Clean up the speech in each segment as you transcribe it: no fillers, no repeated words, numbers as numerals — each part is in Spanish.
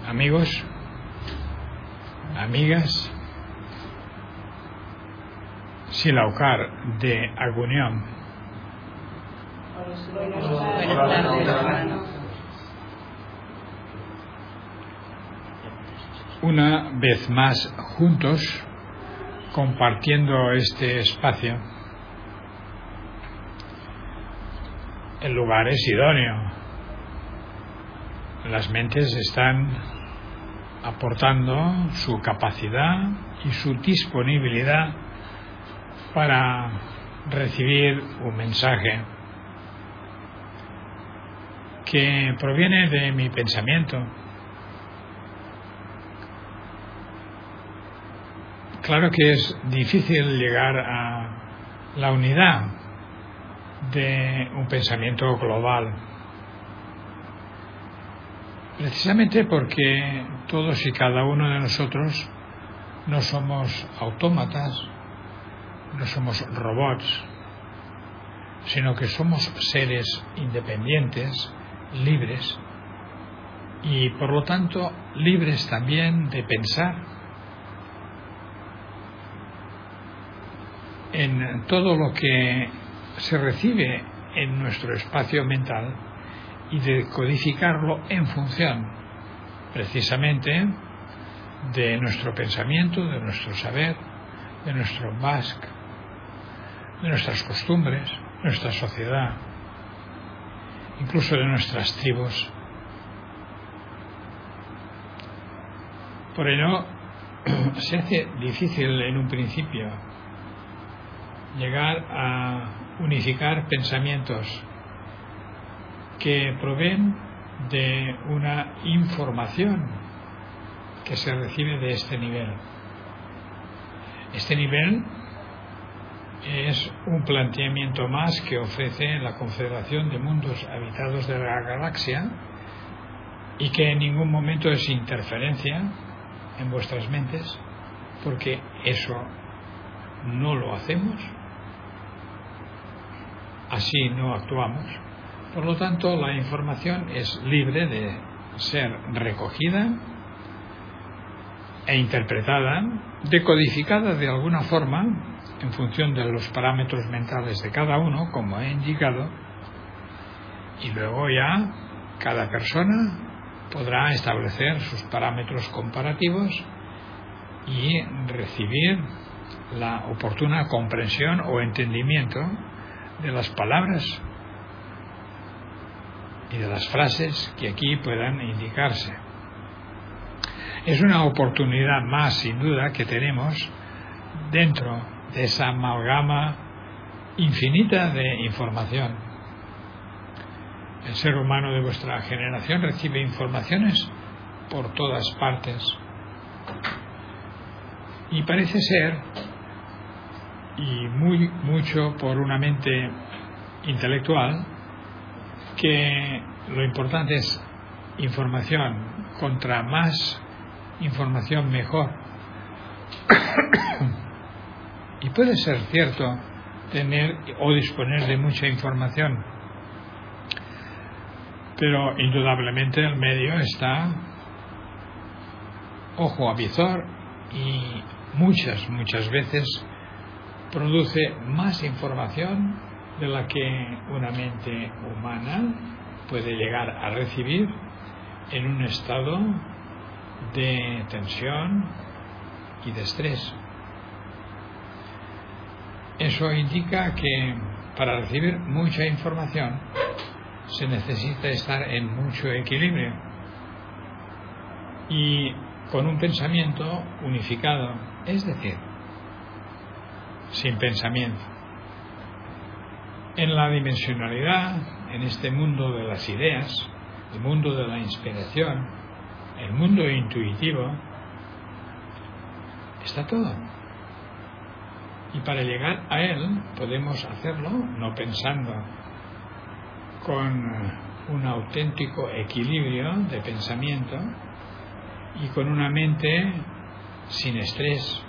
Amigos, amigas, Silaucar de Agunión. Una vez más juntos, compartiendo este espacio. El lugar es idóneo. Las mentes están aportando su capacidad y su disponibilidad para recibir un mensaje que proviene de mi pensamiento. Claro que es difícil llegar a la unidad de un pensamiento global, precisamente porque todos y cada uno de nosotros no somos autómatas, no somos robots, sino que somos seres independientes, libres, y por lo tanto libres también de pensar en todo lo que se recibe en nuestro espacio mental y de codificarlo en función precisamente de nuestro pensamiento, de nuestro saber, de nuestro BASC, de nuestras costumbres, nuestra sociedad, incluso de nuestras tribus. Por ello, se hace difícil en un principio llegar a unificar pensamientos que proveen de una información que se recibe de este nivel. Este nivel es un planteamiento más que ofrece la Confederación de Mundos Habitados de la Galaxia y que en ningún momento es interferencia en vuestras mentes, porque eso no lo hacemos, así no actuamos. Por lo tanto, la información es libre de ser recogida e interpretada, decodificada de alguna forma en función de los parámetros mentales de cada uno, como he indicado, y luego ya cada persona podrá establecer sus parámetros comparativos y recibir la oportuna comprensión o entendimiento de las palabras y de las frases que aquí puedan indicarse. Es una oportunidad más, sin duda, que tenemos dentro de esa amalgama infinita de información. El ser humano de vuestra generación recibe informaciones por todas partes y parece ser, y mucho por una mente intelectual, que lo importante es información. Contra más información, mejor. Y puede ser cierto tener o disponer de mucha información, pero indudablemente el medio está ojo a visor y muchas veces produce más información de la que una mente humana puede llegar a recibir en un estado de tensión y de estrés. Eso indica que para recibir mucha información se necesita estar en mucho equilibrio y con un pensamiento unificado, es decir, sin pensamiento. En la dimensionalidad, en este mundo de las ideas, el mundo de la inspiración, el mundo intuitivo, está todo. Y para llegar a él podemos hacerlo no pensando, con un auténtico equilibrio de pensamiento y con una mente sin estrés.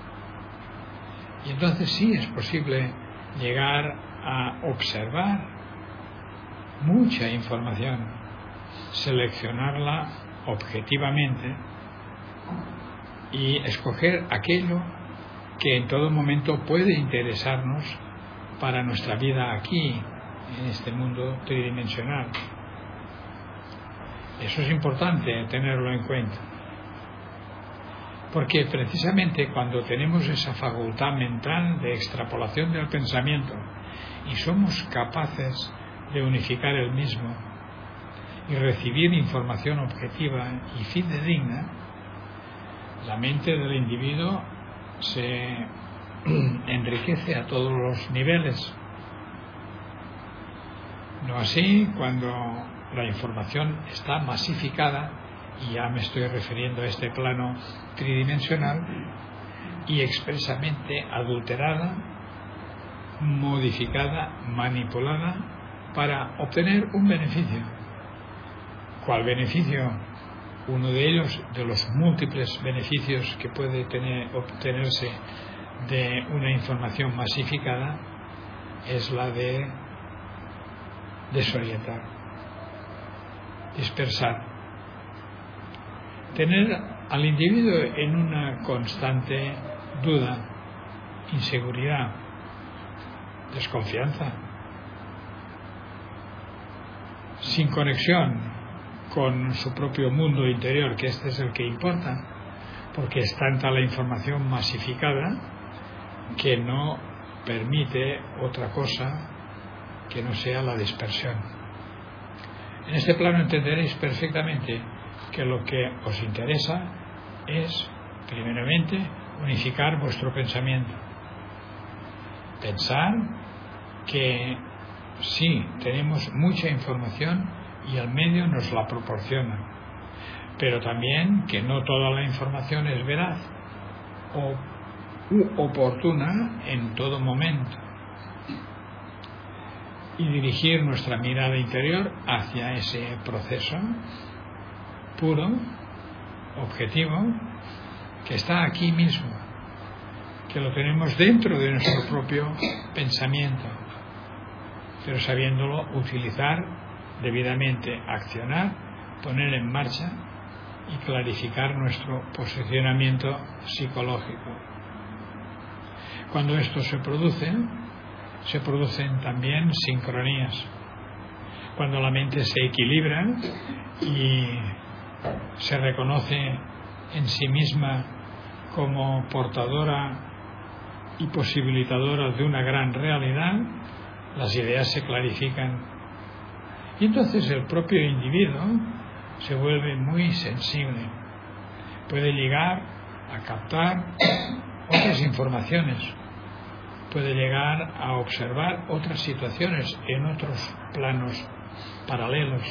Y entonces sí es posible llegar a observar mucha información, seleccionarla objetivamente y escoger aquello que en todo momento puede interesarnos para nuestra vida aquí, en este mundo tridimensional. Eso es importante tenerlo en cuenta, porque precisamente cuando tenemos esa facultad mental de extrapolación del pensamiento y somos capaces de unificar el mismo y recibir información objetiva y fidedigna, la mente del individuo se enriquece a todos los niveles. No así cuando la información está masificada, y ya me estoy refiriendo a este plano tridimensional, y expresamente adulterada, modificada, manipulada para obtener un beneficio. ¿Cuál beneficio? Uno de ellos, de los múltiples beneficios que puede obtenerse de una información masificada, es la de desorientar, dispersar, tener al individuo en una constante duda, inseguridad, desconfianza, sin conexión con su propio mundo interior, que este es el que importa, porque es tanta la información masificada que no permite otra cosa que no sea la dispersión. En este plano entenderéis perfectamente que lo que os interesa es, primeramente, unificar vuestro pensamiento. Pensar que sí, tenemos mucha información y el medio nos la proporciona, pero también que no toda la información es veraz o oportuna en todo momento, y dirigir nuestra mirada interior hacia ese proceso puro, objetivo, que está aquí mismo, que lo tenemos dentro de nuestro propio pensamiento, pero sabiéndolo utilizar debidamente, accionar, poner en marcha y clarificar nuestro posicionamiento psicológico. Cuando esto se producen también sincronías. Cuando la mente se equilibra y se reconoce en sí misma como portadora y posibilitadora de una gran realidad, las ideas se clarifican. Y entonces el propio individuo se vuelve muy sensible. Puede llegar a captar otras informaciones, puede llegar a observar otras situaciones en otros planos paralelos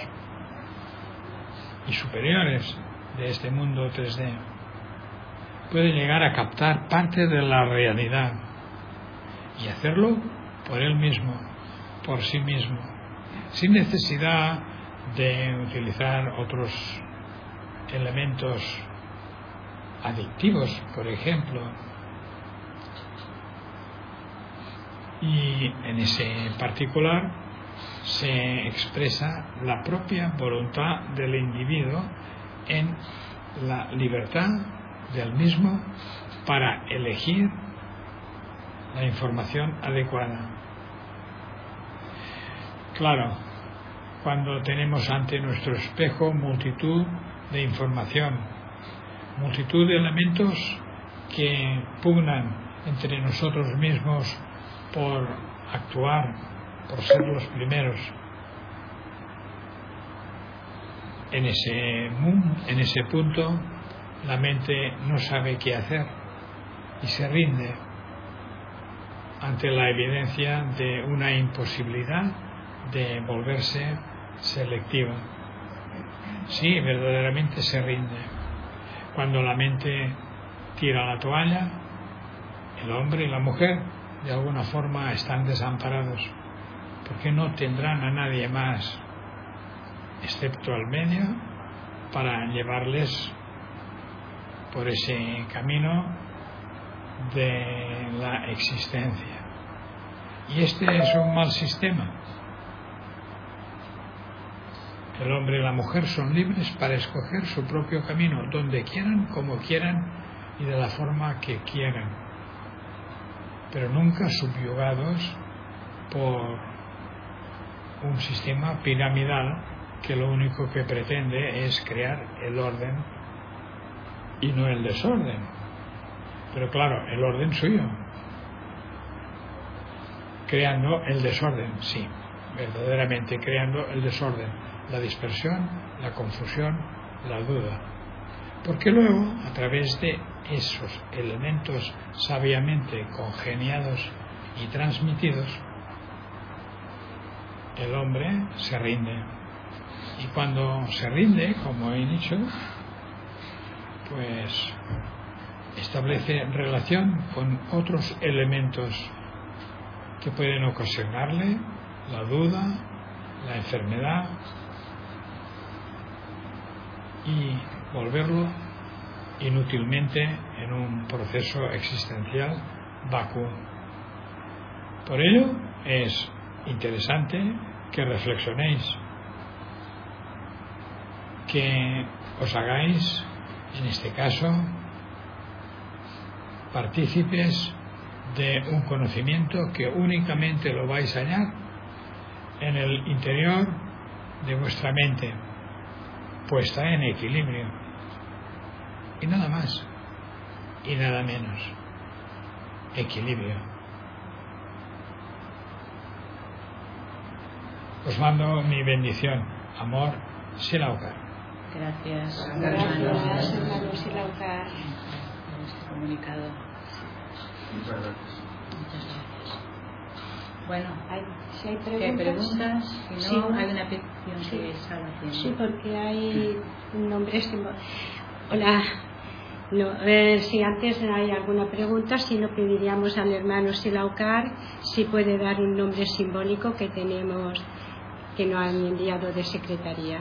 y superiores de este mundo 3D. Puede llegar a captar parte de la realidad y hacerlo por él mismo, por sí mismo, sin necesidad de utilizar otros elementos adictivos, por ejemplo. Y en ese particular se expresa la propia voluntad del individuo en la libertad del mismo para elegir la información adecuada. Claro, cuando tenemos ante nuestro espejo multitud de información, multitud de elementos que pugnan entre nosotros mismos por actuar, por ser los primeros, en ese punto la mente no sabe qué hacer y se rinde ante la evidencia de una imposibilidad de volverse selectiva. Sí, verdaderamente se rinde. Cuando la mente tira la toalla, el hombre y la mujer de alguna forma están desamparados, porque no tendrán a nadie más excepto al medio para llevarles por ese camino de la existencia. Y este es un mal sistema. El hombre y la mujer son libres para escoger su propio camino, donde quieran, como quieran y de la forma que quieran, pero nunca subyugados por un sistema piramidal que lo único que pretende es crear el orden y no el desorden. Pero claro, el orden suyo, creando el desorden, sí, verdaderamente creando el desorden, la dispersión, la confusión, la duda. Porque luego, a través de esos elementos sabiamente congeniados y transmitidos, el hombre se rinde. Y cuando se rinde, como he dicho, pues establece relación con otros elementos que pueden ocasionarle la duda, la enfermedad y volverlo inútilmente en un proceso existencial vacuo. Por ello es interesante que reflexionéis, que os hagáis, en este caso, partícipes de un conocimiento que únicamente lo vais a hallar en el interior de vuestra mente, puesta en equilibrio, y nada más y nada menos, equilibrio. Os mando mi bendición, amor, Silaukar. Gracias, hermano Silaukar. por este comunicado. Muchas gracias. Muchas gracias. Bueno, Si hay ¿qué preguntas? Si no, Sí. hay una petición que estaba haciendo. Sí, porque hay nombres que... Hola. No, si antes hay alguna pregunta, si no pediríamos al hermano Silaukar si puede dar un nombre simbólico que tenemos, que nos han enviado de secretaría.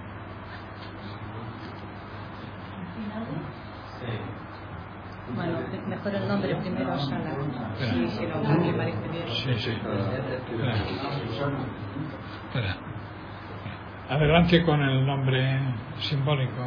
Bueno, mejor el nombre primero, Sala. Sí, Silaukar, me parece bien. Sí. Espera. Adelante con el nombre simbólico.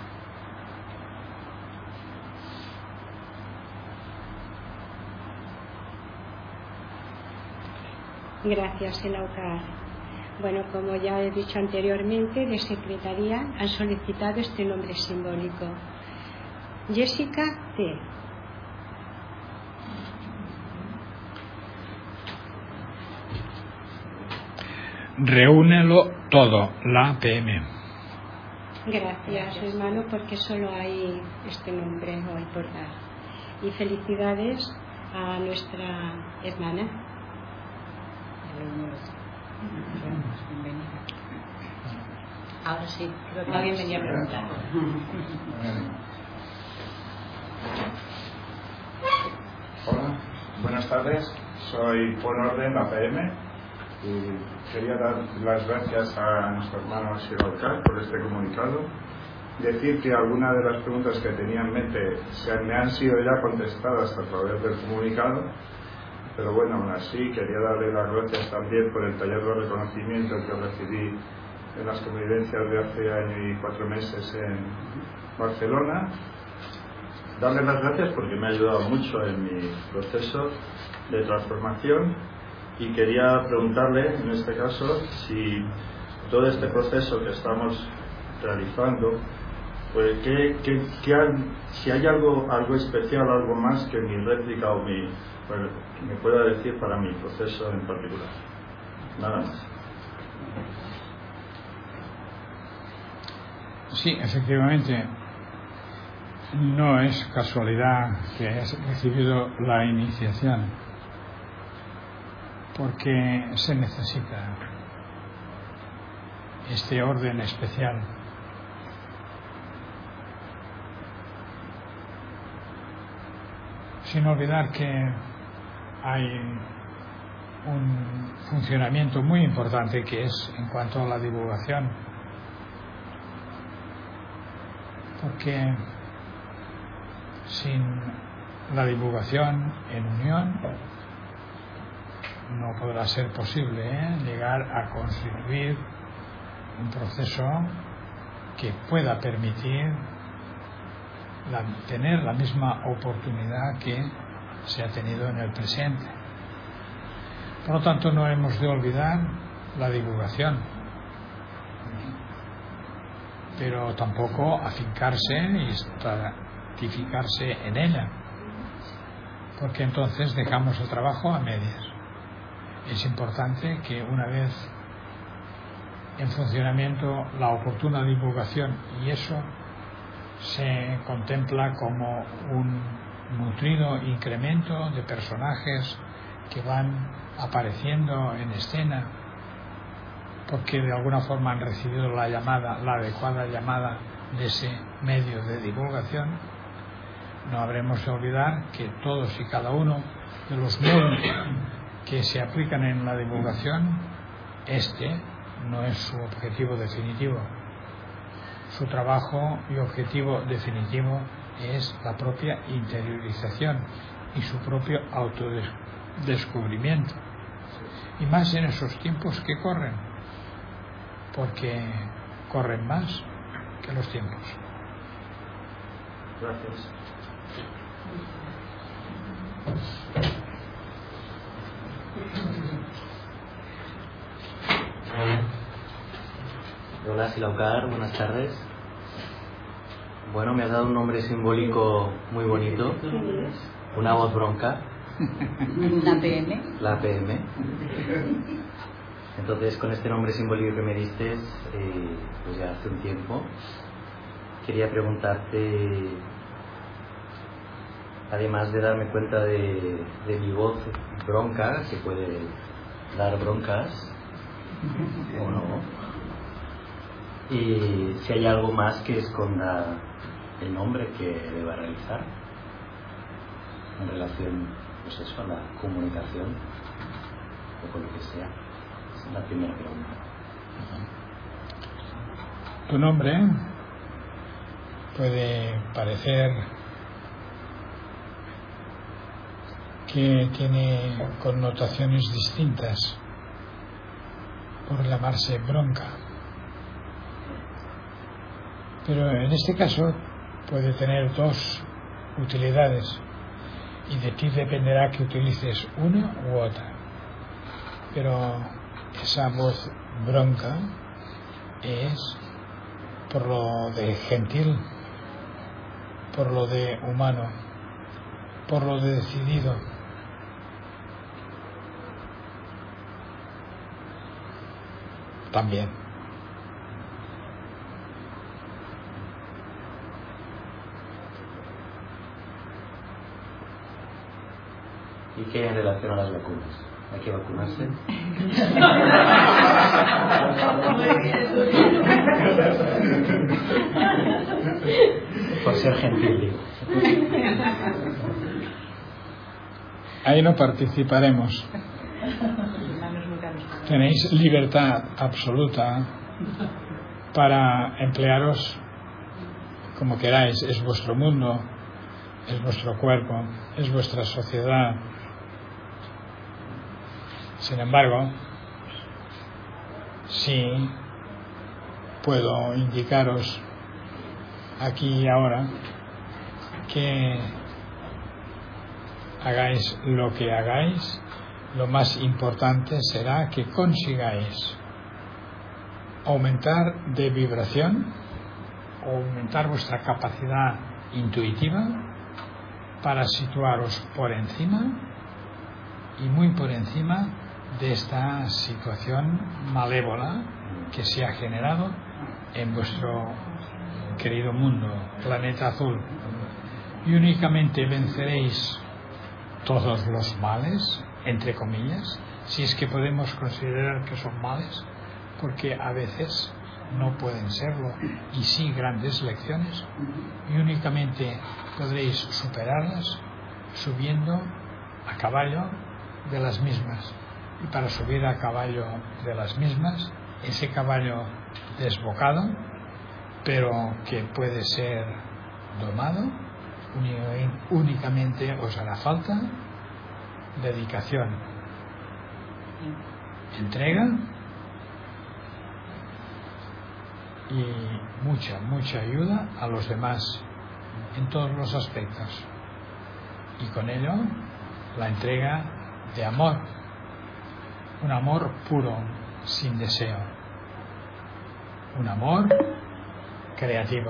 Gracias, Silaukar. Bueno, como ya he dicho anteriormente, de secretaría han solicitado este nombre simbólico. Jessica T. Reúnelo todo, la PM. Gracias, hermano, porque solo hay este nombre hoy por dar. Y felicidades a nuestra hermana. Bienvenida. Ahora sí, creo que alguien venía a preguntar. Hola, buenas tardes. Soy Juan Orden, la PM, y quería dar las gracias a nuestro hermano Silaukar por este comunicado. Decir que algunas de las preguntas que tenía en mente me han sido ya contestadas a través del comunicado, pero bueno, aún así quería darle las gracias también por el taller de reconocimiento que recibí en las convivencias de hace año y 4 meses en Barcelona. Darle las gracias porque me ha ayudado mucho en mi proceso de transformación, y quería preguntarle en este caso si todo este proceso que estamos realizando, pues si hay algo especial, algo más que mi réplica o me pueda decir para mi proceso en particular. Nada más. Sí, efectivamente, no es casualidad que hayas recibido la iniciación, porque se necesita este orden especial. Sin olvidar que hay un funcionamiento muy importante que es en cuanto a la divulgación, porque sin la divulgación en unión no podrá ser posible llegar a constituir un proceso que pueda permitir tener la misma oportunidad que se ha tenido en el presente. Por lo tanto, no hemos de olvidar la divulgación, pero tampoco afincarse y estratificarse en ella, porque entonces dejamos el trabajo a medias. Es importante que una vez en funcionamiento la oportuna divulgación, y eso se contempla como un nutrido incremento de personajes que van apareciendo en escena porque de alguna forma han recibido la adecuada llamada de ese medio de divulgación, no habremos de olvidar que todos y cada uno de los modos que se aplican en la divulgación, no es su objetivo definitivo. Su trabajo y objetivo definitivo es la propia interiorización y su propio autodescubrimiento. Y más en esos tiempos que corren, porque corren más que los tiempos. Gracias. Hola Silaukar, buenas tardes. Bueno, me has dado un nombre simbólico muy bonito, una voz bronca. La PM. La PM. Entonces, con este nombre simbólico que me diste, pues ya hace un tiempo, quería preguntarte, además de darme cuenta de mi voz bronca, que puede dar broncas o no, y si hay algo más que esconda el nombre que deba realizar en relación, pues eso, a la comunicación o con lo que sea. Esa es la primera pregunta. Tu nombre puede parecer que tiene connotaciones distintas por llamarse bronca, pero en este caso puede tener dos utilidades y de ti dependerá que utilices una u otra, pero esa voz bronca es por lo de gentil, por lo de humano, por lo de decidido. También. ¿Y qué en relación a las vacunas? ¿Hay que vacunarse? Por ser gentil, digo. Ahí no participaremos. Tenéis libertad absoluta para emplearos como queráis. Es vuestro mundo, es vuestro cuerpo, es vuestra sociedad. Sin embargo, sí puedo indicaros aquí y ahora que hagáis lo que hagáis, lo más importante será que consigáis aumentar de vibración, aumentar vuestra capacidad intuitiva para situaros por encima y muy por encima de esta situación malévola que se ha generado en vuestro querido mundo, planeta azul. Y únicamente venceréis todos los males, entre comillas, si es que podemos considerar que son males, porque a veces no pueden serlo, y sí grandes lecciones, y únicamente podréis superarlas subiendo a caballo de las mismas. Y para subir a caballo de las mismas, ese caballo desbocado, pero que puede ser domado, únicamente os hará falta dedicación, entrega y mucha ayuda a los demás en todos los aspectos, y con ello la entrega de amor, un amor puro, sin deseo, un amor creativo,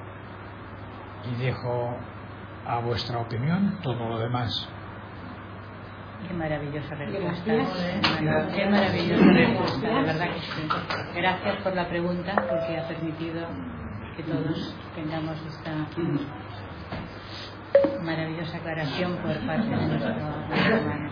y dejo a vuestra opinión todo lo demás. Qué maravillosa respuesta. Qué maravillosa respuesta, de verdad que sí. Gracias por la pregunta, porque ha permitido que todos tengamos esta maravillosa aclaración por parte de nuestro hermano.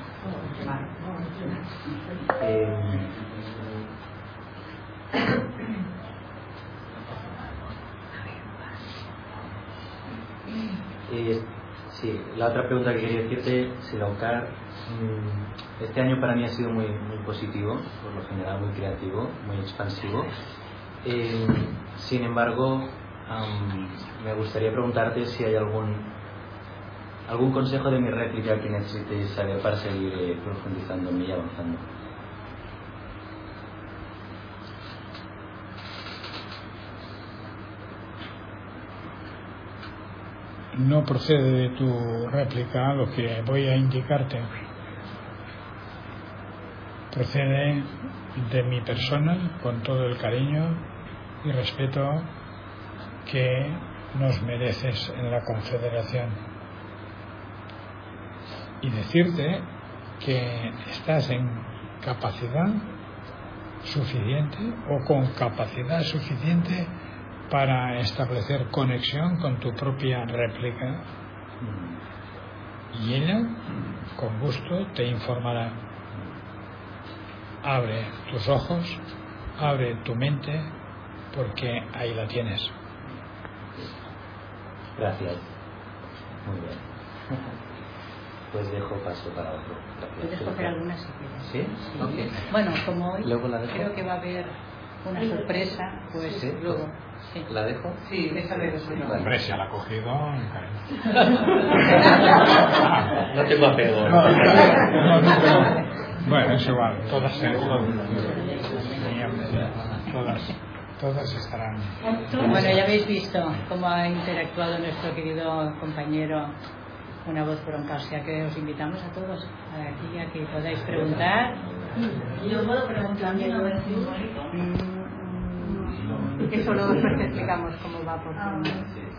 Sí, la otra pregunta que quería decirte, Silaucar, este año para mí ha sido muy positivo, por lo general muy creativo, muy expansivo. Sin embargo, me gustaría preguntarte si hay algún consejo de mi réplica que necesites saber para seguir profundizando en mí y avanzando. No procede de tu réplica lo que voy a indicarte. Procede de mi persona, con todo el cariño y respeto que nos mereces en la Confederación. Y decirte que estás en capacidad suficiente o con capacidad suficiente para establecer conexión con tu propia réplica, y ella con gusto te informará. Abre tus ojos, abre tu mente, porque ahí la tienes. Gracias. Muy bien. Pues dejo paso para otro. Gracias. ¿Puedes coger algunas si quieres? ¿Sí? Sí. Okay. Bueno, como hoy creo que va a haber una sorpresa, pues ¿sí? Luego. Sí. ¿La dejo? Sí, déjame ver. Hombre, se la ha cogido. No tengo apego. Bueno, es igual. Todas estarán. Bueno, ya habéis visto cómo ha interactuado nuestro querido compañero, una voz bronca, o sea que os invitamos a todos aquí a que podáis preguntar. ¿Yo puedo preguntar mi nombre simbólico? Eso luego después te explicamos cómo va por turno.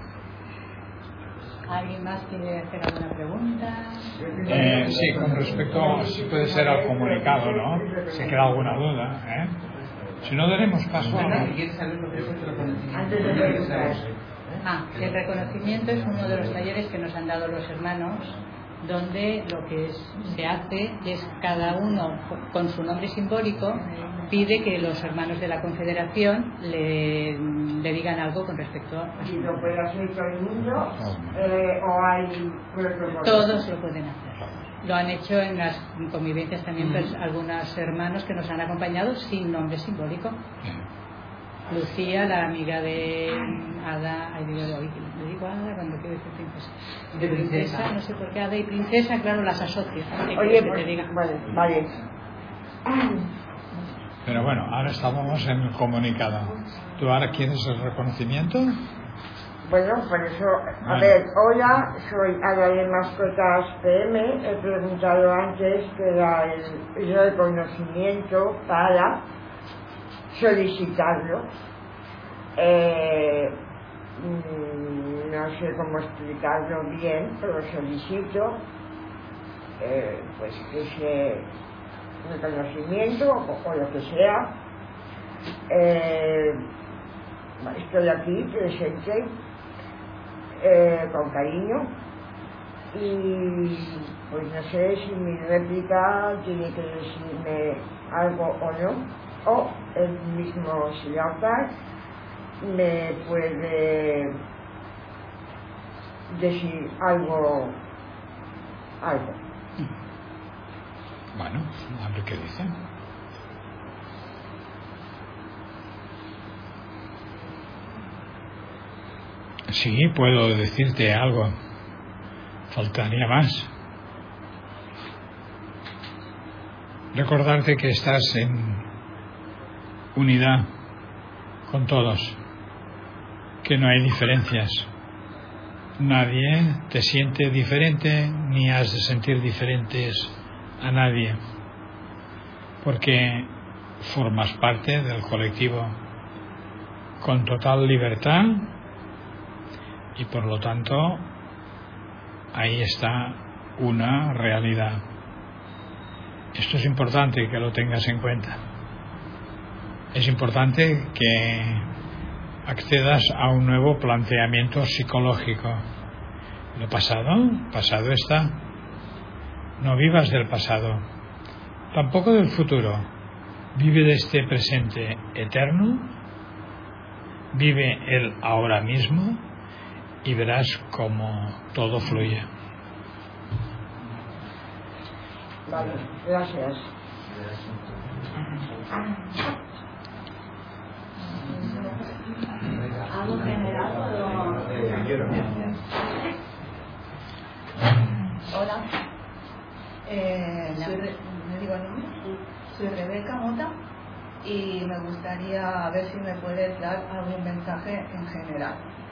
¿Alguien más quiere hacer alguna pregunta? Sí, con respecto, si puede ser al comunicado, ¿no? Si queda alguna duda, ¿eh? Si no, daremos paso a... El reconocimiento es uno de los talleres que nos han dado los hermanos, donde lo que se hace es cada uno con su nombre simbólico pide que los hermanos de la Confederación le digan algo con respecto a su ¿Y lo puede hacer todo el mundo? ¿O hay...? Todos lo pueden hacer. Lo han hecho en las convivencias también algunos hermanos que nos han acompañado sin nombre simbólico. Lucía, la amiga de Ada, le digo Ada cuando quiero decir princesa. De princesa, no sé por qué Ada y princesa, claro, las asocio. Oye, pues, vale. Pero bueno, ahora estábamos en el comunicado. ¿Tú ahora quieres el reconocimiento? Bueno, por eso, a ver, hola, soy Ada de Mascotas PM. He preguntado antes que era el reconocimiento para solicitarlo. No sé cómo explicarlo bien, pero solicito pues ese reconocimiento o lo que sea. Estoy aquí presente con cariño, y pues no sé si mi réplica tiene que decirme algo o no, o el mismo Silaucar me puede decir algo. Bueno, a ver qué dice. Sí, puedo decirte algo. Faltaría más. Recordarte que estás en unidad con todos. que no hay diferencias. Nadie te siente diferente ni has de sentir diferentes a nadie, porque formas parte del colectivo con total libertad y por lo tanto ahí está una realidad. Esto es importante que lo tengas en cuenta. Es importante que accedas a un nuevo planteamiento psicológico. Lo pasado está. No vivas del pasado, tampoco del futuro. Vive de este presente eterno, vive el ahora mismo y verás cómo todo fluye. Vale, gracias. ¿Algo general o...? Hola. ¿Me digo el nombre? Soy Rebeca Mota y me gustaría ver si me puedes dar algún mensaje en general.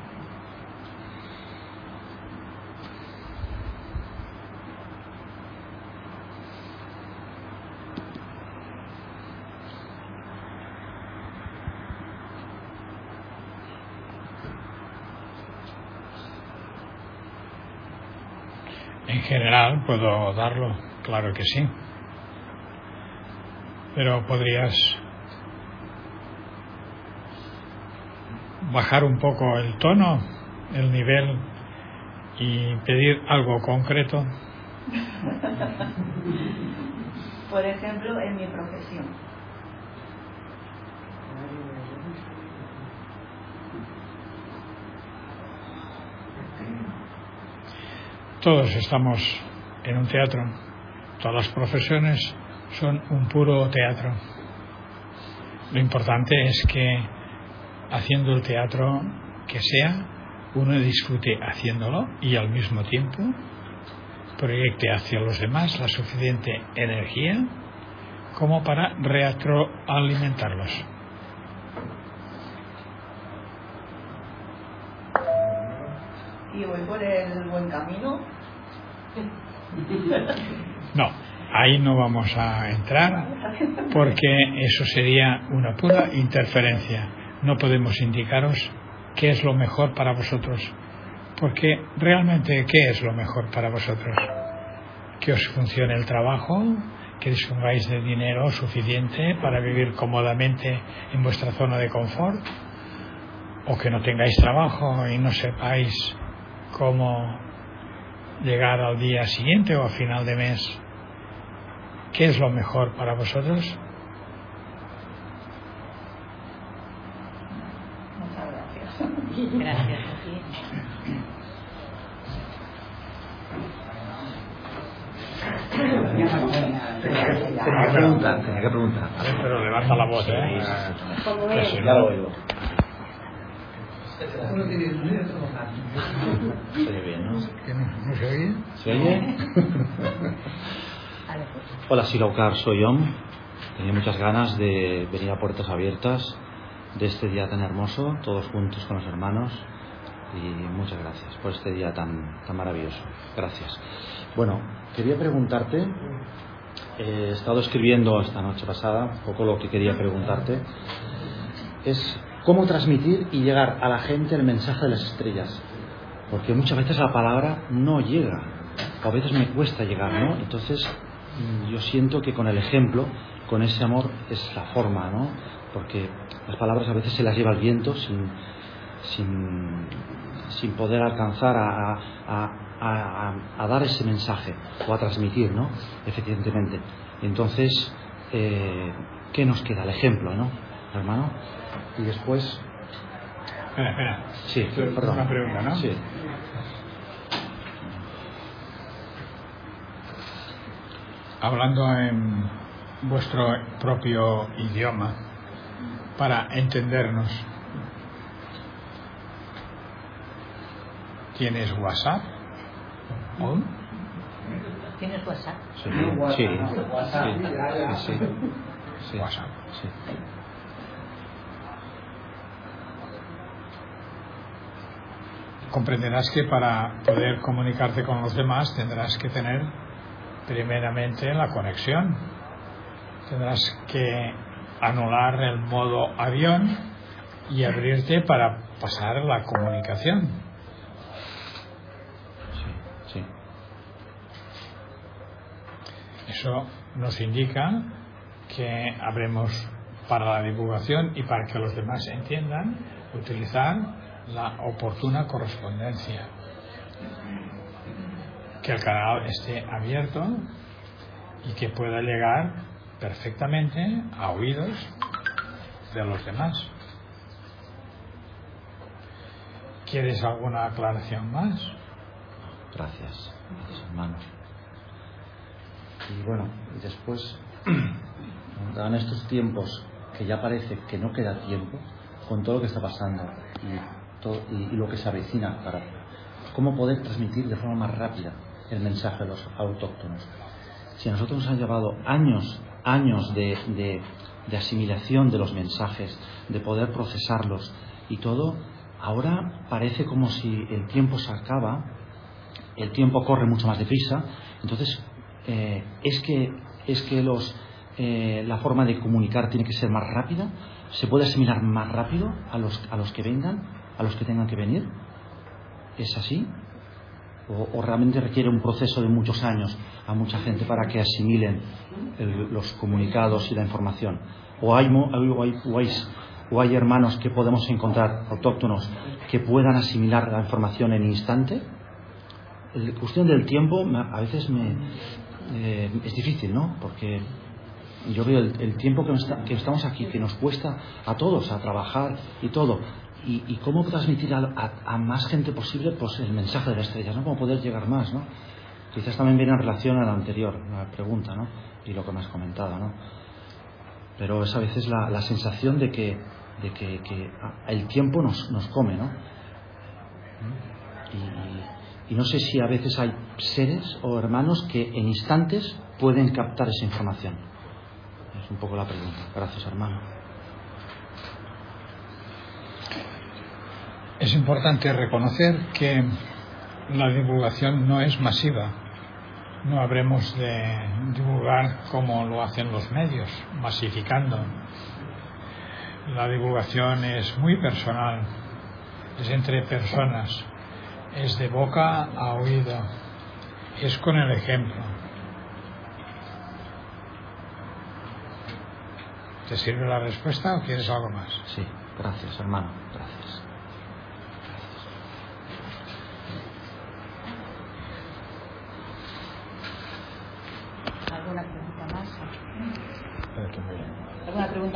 En general puedo darlo, claro que sí. Pero podrías bajar un poco el tono, el nivel y pedir algo concreto. Por ejemplo, en mi profesión. Todos estamos en un teatro, todas las profesiones son un puro teatro. Lo importante es que haciendo el teatro que sea, uno disfrute haciéndolo y al mismo tiempo proyecte hacia los demás la suficiente energía como para retroalimentarlos. ¿Y voy por el buen camino? No, ahí no vamos a entrar porque eso sería una pura interferencia. No podemos indicaros qué es lo mejor para vosotros, porque realmente ¿qué es lo mejor para vosotros? Que os funcione el trabajo, que dispongáis de dinero suficiente para vivir cómodamente en vuestra zona de confort, o que no tengáis trabajo y no sepáis cómo llegar al día siguiente o a final de mes. ¿Qué es lo mejor para vosotros? Muchas gracias. Gracias. Tenía que preguntar. A ver, pero levanta la voz, ¿eh? Ya lo oigo. Se oye bien, ¿no? ¿No se oye? ¿Se oye? Hola, Silaucar, soy Om. Tenía muchas ganas de venir a Puertas Abiertas de este día tan hermoso, todos juntos con los hermanos. Y muchas gracias por este día tan maravilloso. Gracias. Bueno, quería preguntarte, he estado escribiendo esta noche pasada, un poco lo que quería preguntarte es cómo transmitir y llegar a la gente el mensaje de las estrellas, porque muchas veces la palabra no llega, o a veces me cuesta llegar, ¿no? Entonces yo siento que con el ejemplo, con ese amor es la forma, ¿no? Porque las palabras a veces se las lleva el viento sin poder alcanzar a dar ese mensaje o a transmitir, ¿no? Eficientemente. Entonces, ¿qué nos queda? El ejemplo, ¿no, hermano? Y después... Espera. Sí, perdón. Una pregunta, ¿no? Sí. Hablando en vuestro propio idioma, para entendernos, ¿tienes WhatsApp? ¿O? ¿Tienes WhatsApp? Sí. Sí. WhatsApp. Sí. comprenderás que para poder comunicarte con los demás tendrás que tener primeramente la conexión. Tendrás que anular el modo avión y abrirte para pasar la comunicación. Sí. Eso nos indica que habremos, para la divulgación y para que los demás entiendan, utilizar la oportuna correspondencia. Que el canal esté abierto y que pueda llegar perfectamente a oídos de los demás. ¿Quieres alguna aclaración más? Gracias, hermano. Y bueno, después, en estos tiempos que ya parece que no queda tiempo, con todo lo que está pasando y lo que se avecina, para cómo poder transmitir de forma más rápida el mensaje de los autóctonos. Si a nosotros nos han llevado años de asimilación de los mensajes, de poder procesarlos y todo, ahora parece como si el tiempo se acaba, el tiempo corre mucho más deprisa. Entonces es que la forma de comunicar tiene que ser más rápida, se puede asimilar más rápido a los que vengan, a los que tengan que venir. ¿Es así? ¿O realmente requiere un proceso de muchos años a mucha gente para que asimilen los comunicados y la información? ¿O hay hermanos que podemos encontrar, autóctonos, que puedan asimilar la información en instante? La cuestión del tiempo a veces es difícil, ¿no? Porque yo veo el tiempo que estamos aquí, que nos cuesta a todos a trabajar y todo. Y cómo transmitir a más gente posible pues el mensaje de las estrellas, ¿no? Cómo poder llegar más, ¿no? Quizás también viene en relación a la anterior, a la pregunta, ¿no? Y lo que me has comentado, ¿no? Pero es a veces la sensación de que el tiempo nos come, ¿no? Y no sé si a veces hay seres o hermanos que en instantes pueden captar esa información. Es un poco la pregunta. Gracias, hermano. Es importante reconocer que la divulgación no es masiva. No habremos de divulgar como lo hacen los medios, masificando. La divulgación es muy personal, es entre personas, es de boca a oído, es con el ejemplo. ¿Te sirve la respuesta o quieres algo más? Sí, gracias, hermano, gracias. ¿Alguna pregunta más? ¿Alguna pregunta?